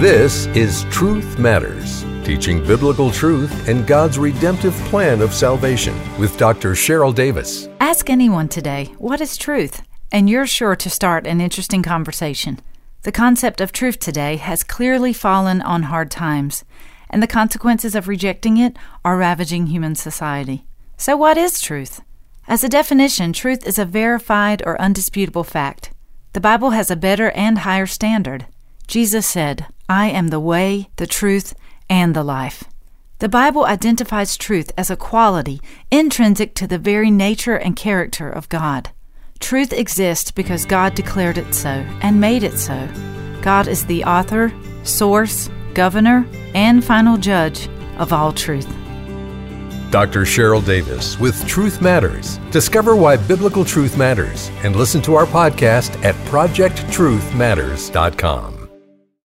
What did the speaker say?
This is Truth Matters, teaching biblical truth and God's redemptive plan of salvation with Dr. Cheryl Davis. Ask anyone today, what is truth? And you're sure to start an interesting conversation. The concept of truth today has clearly fallen on hard times, and the consequences of rejecting it are ravaging human society. So what is truth? As a definition, truth is a verified or undisputable fact. The Bible has a better and higher standard. Jesus said, "I am the way, the truth, and the life." The Bible identifies truth as a quality intrinsic to the very nature and character of God. Truth exists because God declared it so and made it so. God is the author, source, governor, and final judge of all truth. Dr. Cheryl Davis with Truth Matters. Discover why biblical truth matters and listen to our podcast at projecttruthmatters.com.